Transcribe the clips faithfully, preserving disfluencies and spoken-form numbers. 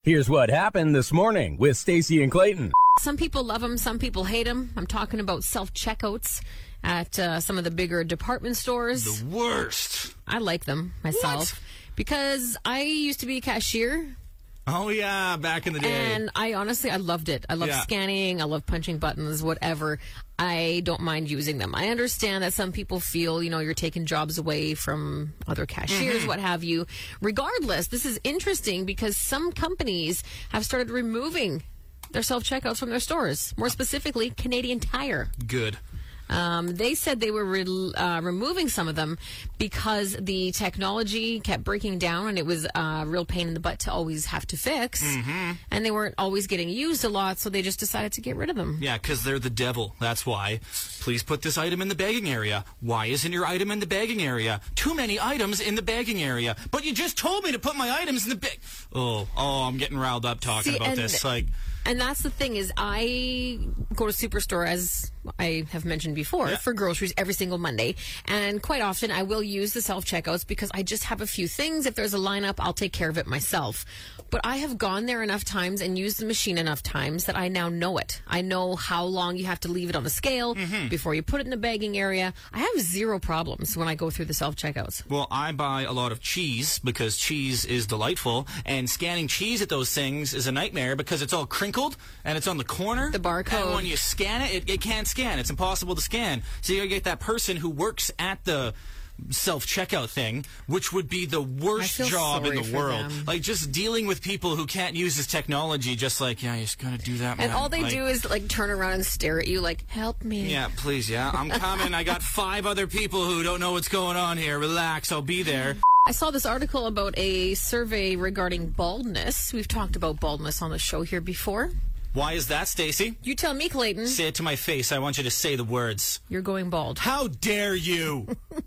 Here's what happened this morning with Stacey and Clayton. Some people love them, some people hate them. I'm talking about self-checkouts at uh, some of the bigger department stores. The worst. I like them myself What? because I used to be a cashier. Oh, yeah, back in the day. And I honestly, I loved it. I love Yeah. scanning. I love punching buttons, whatever. I don't mind using them. I understand that some people feel, you know, you're taking jobs away from other cashiers, Mm-hmm. what have you. Regardless, this is interesting because some companies have started removing their self-checkouts from their stores. More specifically, Canadian Tire. Good. Um, they said they were re- uh, removing some of them because the technology kept breaking down and it was a real pain in the butt to always have to fix. Mm-hmm. And they weren't always getting used a lot, so they just decided to get rid of them. Yeah, because they're the devil. That's why. Please put this item in the bagging area. Why isn't your item in the bagging area? Too many items in the bagging area. But you just told me to put my items in the bag. Oh, oh, I'm getting riled up talking See, about and- this. Like, And that's the thing is I go to Superstore, as I have mentioned before, Yeah. for groceries every single Monday. And quite often I will use the self-checkouts because I just have a few things. If there's a lineup, I'll take care of it myself. But I have gone there enough times and used the machine enough times that I now know it. I know how long you have to leave it on the scale Mm-hmm. before you put it in the bagging area. I have zero problems when I go through the self-checkouts. well, I buy a lot of cheese because cheese is delightful, and scanning cheese at those things is a nightmare because it's all crinkled and it's on the corner. The barcode. And when you scan it, it, it can't scan. It's impossible to scan. So you gotta get that person who works at the self-checkout thing, which would be the worst feel job in sorry the for world. them. Like, just dealing with people who can't use this technology, just like, yeah, you just gotta do that, man. And all they Like, do is like turn around and stare at you like, help me. yeah, please, yeah, I'm coming. I got five other people who don't know what's going on here. Relax, I'll be there. I saw this article about a survey regarding baldness. We've talked about baldness on the show here before. Why is that, Stacey? You tell me, Clayton. Say it to my face. I want you to say the words. You're going bald. How dare you?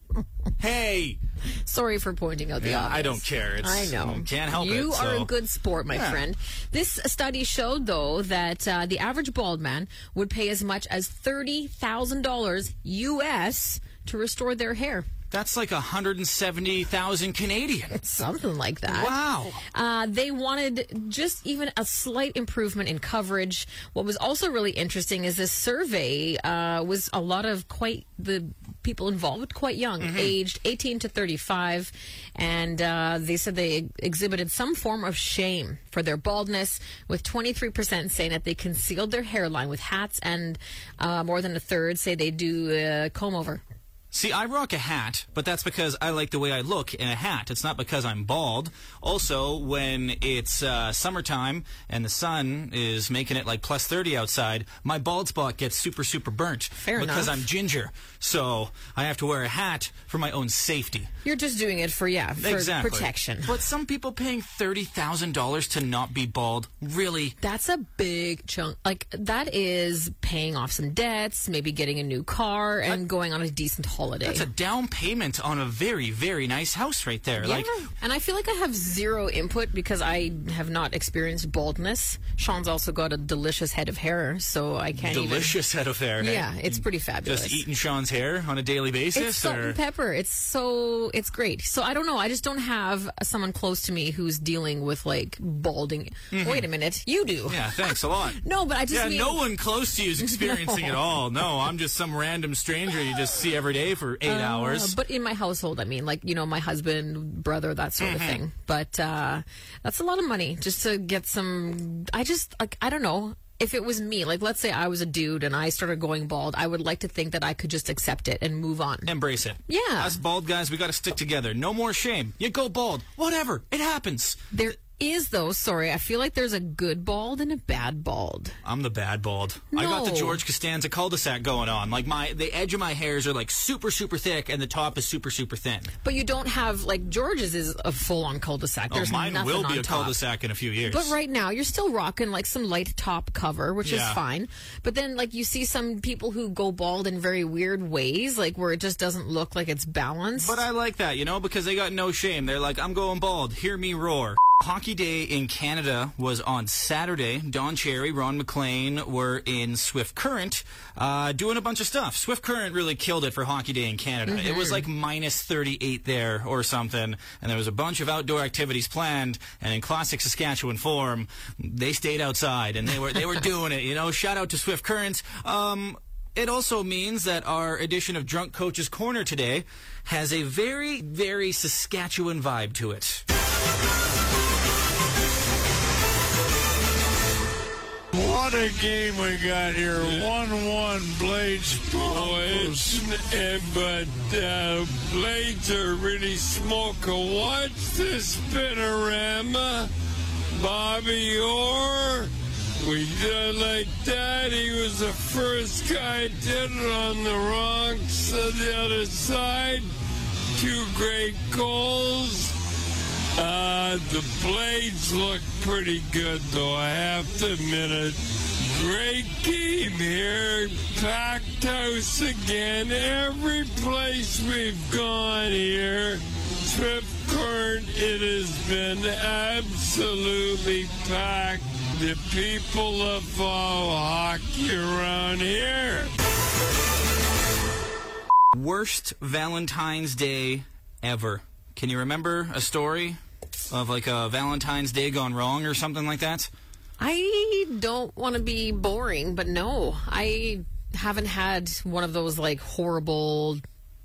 Hey. Sorry for pointing out the Yeah, obvious. I don't care. It's- I know. can't help you it, are so- a good sport, my Yeah. friend. This study showed, though, that uh, the average bald man would pay as much as thirty thousand dollars U S to restore their hair. That's like one hundred seventy thousand Canadian. Something like that. Wow. Uh, they wanted just even a slight improvement in coverage. What was also really interesting is this survey uh, was a lot of quite the people involved quite young, aged eighteen to thirty-five, and uh, they said they exhibited some form of shame for their baldness, with twenty-three percent saying that they concealed their hairline with hats, and uh, more than a third say they do uh, comb over. See, I rock a hat, but that's because I like the way I look in a hat. It's not because I'm bald. Also, when it's uh, summertime and the sun is making it like plus thirty outside, my bald spot gets super, super burnt. Fair because enough. I'm ginger. So I have to wear a hat for my own safety. You're just doing it for, yeah, for Exactly. protection. But some people paying thirty thousand dollars to not be bald, really? That's a big chunk. Like, that is paying off some debts, maybe getting a new car, and going on a decent holiday. That's a down payment on a very, very nice house right there. Yeah. Like, And I feel like I have zero input because I have not experienced baldness. Sean's also got a delicious head of hair, so I can't delicious head of hair. even... hey? Yeah, it's pretty fabulous. Just eating Sean's hair on a daily basis? It's salt or? and pepper. It's so, it's great. So I don't know. I just don't have someone close to me who's dealing with, like, balding. Wait a minute. You do. Yeah, thanks a lot. No, but I just Yeah, mean... no one close to you is experiencing it all. No, I'm just some random stranger you just see every day for eight Uh, hours. But in my household, I mean, like, you know, my husband, brother, that sort Mm-hmm. of thing. But uh, that's a lot of money just to get some. I just, like, I don't know. If it was me, like, let's say I was a dude and I started going bald, I would like to think that I could just accept it and move on. Embrace it. Yeah. Us bald guys, we got to stick together. No more shame. You go bald. Whatever. It happens. There is, though, sorry, I feel like there's a good bald and a bad bald. I'm the bad bald. I got the No. George Costanza cul-de-sac going on. Like, my the edge of my hairs are like super, super thick, and the top is super, super thin. But you don't have, like, George's is a full-on cul-de-sac. Oh, There's mine nothing will be on a top. cul-de-sac in a few years. But right now, you're still rocking like some light top cover, which Yeah. is fine. But then, like, you see some people who go bald in very weird ways, like where it just doesn't look like it's balanced. But I like that, you know, because they got no shame. They're like, I'm going bald. Hear me roar. Hockey Day in Canada was on Saturday. Don Cherry, Ron McLean were in Swift Current uh, doing a bunch of stuff. Swift Current really killed it for Hockey Day in Canada. Mm-hmm. It was like minus thirty-eight there or something, and there was a bunch of outdoor activities planned, and in classic Saskatchewan form, they stayed outside, and they were they were doing it. You know, shout out to Swift Current. Um, it also means that our edition of Drunk Coach's Corner today has a very, very Saskatchewan vibe to it. What a game we got here. one one Blades boys. And, but uh, Blades are really smoking. Watch this spinorama. Bobby Orr. We did like that. He was the first guy did it on the wrong side, the other side. Two great goals. Uh, the Blades look pretty good, though, I have to admit it. Great game here. Packed house again. Every place we've gone here, Swift Current, it has been absolutely packed. The people love follow hockey around here. Worst Valentine's Day ever. Can you remember a story of like a Valentine's Day gone wrong or something like that? I don't want to be boring, but no, I haven't had one of those like horrible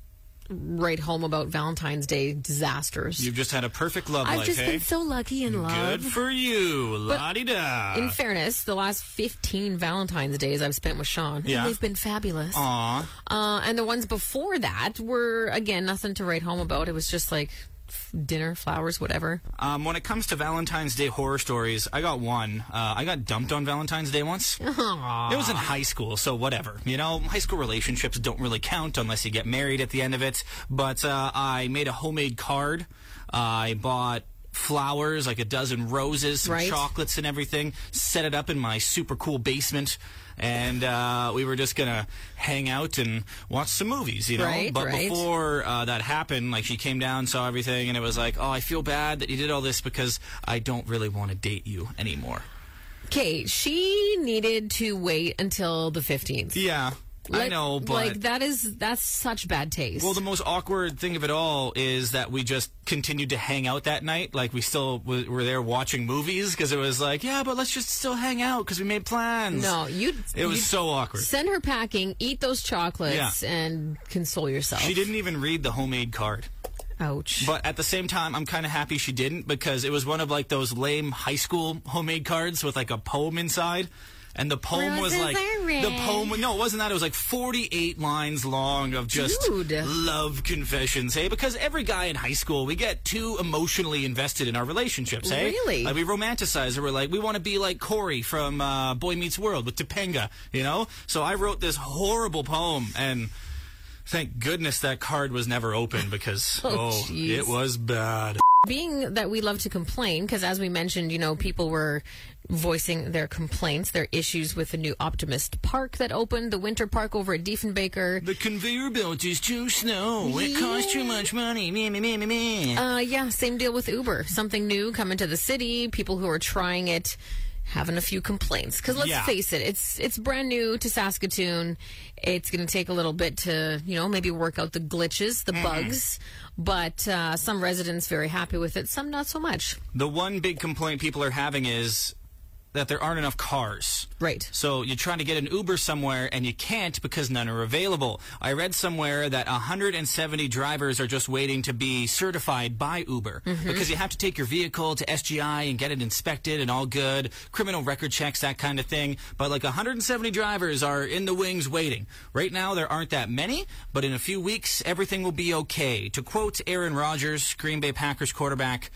write home about Valentine's Day disasters. You've just had a perfect love I've life, just hey? been so lucky in love. Good for you. La-di-da. In fairness, the last fifteen Valentine's Days I've spent with Sean, Yeah. and they've been fabulous. Aw. Uh, and the ones before that were, again, nothing to write home about. It was just like f- dinner, flowers, whatever. Um, when it comes to Valentine's Day horror stories, I got one. Uh, I got dumped on Valentine's Day once. Aww. It was in high school, so whatever. You know, high school relationships don't really count unless you get married at the end of it. But uh, I made a homemade card. Uh, I bought flowers, like a dozen roses, some Right. chocolates and everything, set it up in my super cool basement. And uh, we were just going to hang out and watch some movies, you know? Right, but right. before uh, that happened, like, she came down, saw everything, and it was like, oh, I feel bad that you did all this because I don't really want to date you anymore. Okay, she needed to wait until the fifteenth. Yeah, I Like- know, but... Like, that is, that's such bad taste. Well, the most awkward thing of it all is that we just continued to hang out that night. Like, we still w- were there watching movies because it was like, yeah, but let's just still hang out because we made plans. No, you. It was so awkward. Send her packing, eat those chocolates, Yeah. and console yourself. She didn't even read the homemade card. Ouch. But at the same time, I'm kind of happy she didn't because it was one of, like, those lame high school homemade cards with, like, a poem inside. And the poem was Roses like are red. the poem. No, it wasn't that. It was like forty-eight lines long of just Dude. love confessions. Hey, because every guy in high school, we get too emotionally invested in our relationships. Hey, Really? like we romanticize it. We're like, we want to be like Corey from uh, Boy Meets World with Topanga. You know. So I wrote this horrible poem, and thank goodness that card was never opened because Oh, oh, jeez. it was bad. Being that we love to complain, because as we mentioned, you know, people were voicing their complaints, their issues with the new Optimist Park that opened, the winter park over at Diefenbaker. The conveyor belt is too slow. It costs too much money. Me, me, me, me, me. Uh, yeah, same deal with Uber. Something new coming to the city. People who are trying it having a few complaints. Because let's Yeah. face it, it's it's brand new to Saskatoon. It's going to take a little bit to, you know, maybe work out the glitches, the bugs. But uh, some residents very happy with it, some not so much. The one big complaint people are having is that there aren't enough cars. Right. So you're trying to get an Uber somewhere and you can't because none are available. I read somewhere that one hundred seventy drivers are just waiting to be certified by Uber because you have to take your vehicle to S G I and get it inspected and all good, criminal record checks, that kind of thing. But like one hundred seventy drivers are in the wings waiting. Right now there aren't that many, but in a few weeks everything will be okay. To quote Aaron Rodgers, Green Bay Packers quarterback,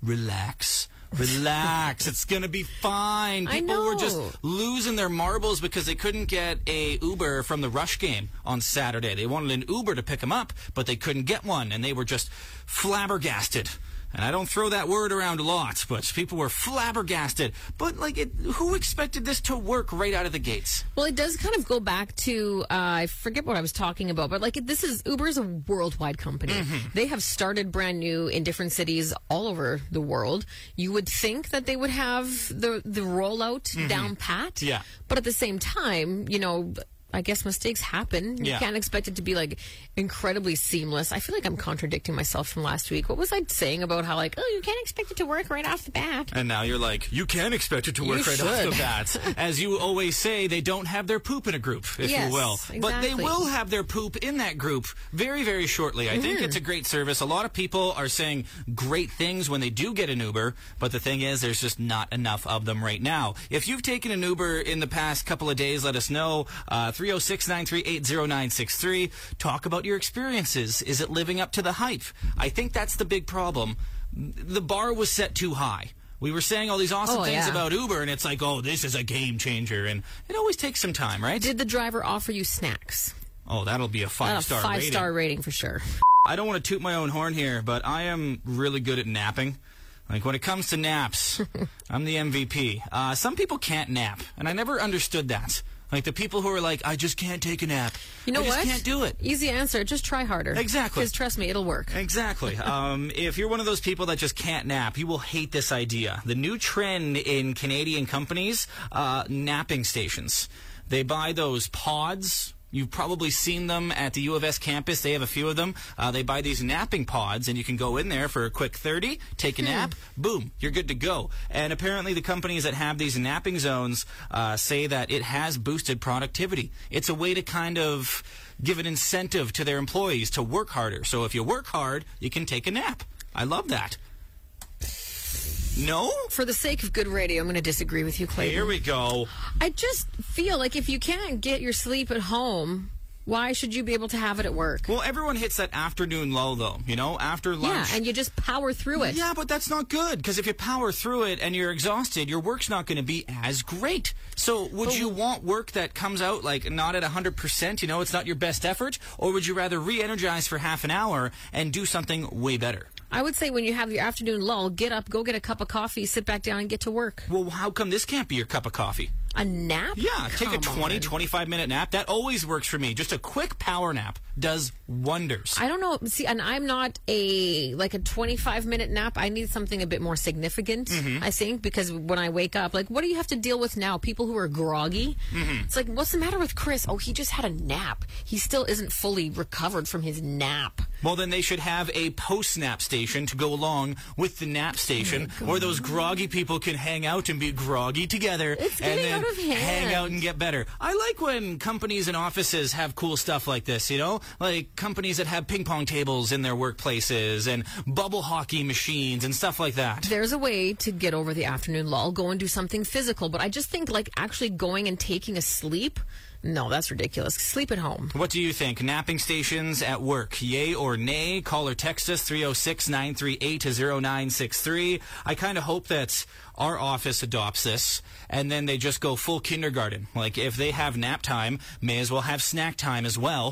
relax. Relax. It's going to be fine. I People were know. just losing their marbles because they couldn't get a Uber from the Rush game on Saturday. They wanted an Uber to pick them up, but they couldn't get one, and they were just flabbergasted. And I don't throw that word around a lot, but people were flabbergasted. But, like, it, who expected this to work right out of the gates? Well, it does kind of go back to, uh, I forget what I was talking about, but, like, this is, Uber is a worldwide company. Mm-hmm. They have started brand new in different cities all over the world. You would think that they would have the, the rollout mm-hmm. down pat. Yeah. But at the same time, you know, I guess mistakes happen. You yeah. can't expect it to be, like, incredibly seamless. I feel like I'm contradicting myself from last week. What was I saying about how, like, oh, you can't expect it to work right off the bat? And now you're like, you can expect it to work You right should. off the bat. As you always say, they don't have their poop in a group, if yes, you will. Exactly. But they will have their poop in that group very, very shortly. I mm-hmm. think it's a great service. A lot of people are saying great things when they do get an Uber, but the thing is, there's just not enough of them right now. If you've taken an Uber in the past couple of days, let us know. Uh, three oh six, nine three eight oh nine six three. Talk about your experiences. Is it living up to the hype? I think that's the big problem. The bar was set too high. We were saying all these awesome oh, things yeah. about Uber, and it's like, oh, this is a game changer. And it always takes some time, right? Did the driver offer you snacks? Oh, that'll be a five-star rating. Five-star rating. rating for sure. I don't want to toot my own horn here, but I am really good at napping. Like, when it comes to naps, I'm the M V P. Uh, some people can't nap, and I never understood that. Like, the people who are like, I just can't take a nap. You know I just what? can't do it. Easy answer. Just try harder. Exactly. Because trust me, it'll work. Exactly. um, if you're one of those people that just can't nap, you will hate this idea. The new trend in Canadian companies, uh, napping stations. They buy those pods. You've probably seen them at the U of S campus. They have a few of them. Uh, they buy these napping pods, and you can go in there for a quick thirty, take a nap, boom, you're good to go. And apparently the companies that have these napping zones uh, say that it has boosted productivity. It's a way to kind of give an incentive to their employees to work harder. So if you work hard, you can take a nap. I love that. No? For the sake of good radio, I'm going to disagree with you, Clayton. Here we go. I just feel like if you can't get your sleep at home, why should you be able to have it at work? Well, everyone hits that afternoon low, though, you know, after lunch. Yeah, and you just power through it. Yeah, but that's not good, because if you power through it and you're exhausted, your work's not going to be as great. So would But- you want work that comes out, like, not at one hundred percent, you know, it's not your best effort? Or would you rather re-energize for half an hour and do something way better? I would say when you have your afternoon lull, get up, go get a cup of coffee, sit back down, and get to work. Well, how come this can't be your cup of coffee? A nap? Yeah, take a Come twenty, on. twenty-five minute nap. That always works for me. Just a quick power nap does wonders. I don't know. See, and I'm not a, like a twenty-five minute nap. I need something a bit more significant, Mm-hmm. I think, because when I wake up, like, what do you have to deal with now? People who are groggy? Mm-hmm. It's like, what's the matter with Chris? Oh, he just had a nap. He still isn't fully recovered from his nap. Well, then they should have a post-nap station to go along with the nap station, where those groggy people can hang out and be groggy together, It's and getting then out of hand. hang out and get better. I like when companies and offices have cool stuff like this, you know? Like companies that have ping pong tables in their workplaces and bubble hockey machines and stuff like that. There's a way to get over the afternoon lull, go and do something physical. But I just think, like, actually going and taking a sleep, no, that's ridiculous. Sleep at home. What do you think? Napping stations at work, yay or nay? Call or text us, three oh six, nine three eight, oh nine six three. I kind of hope that our office adopts this, and then they just go full kindergarten. Like, if they have nap time, may as well have snack time as well.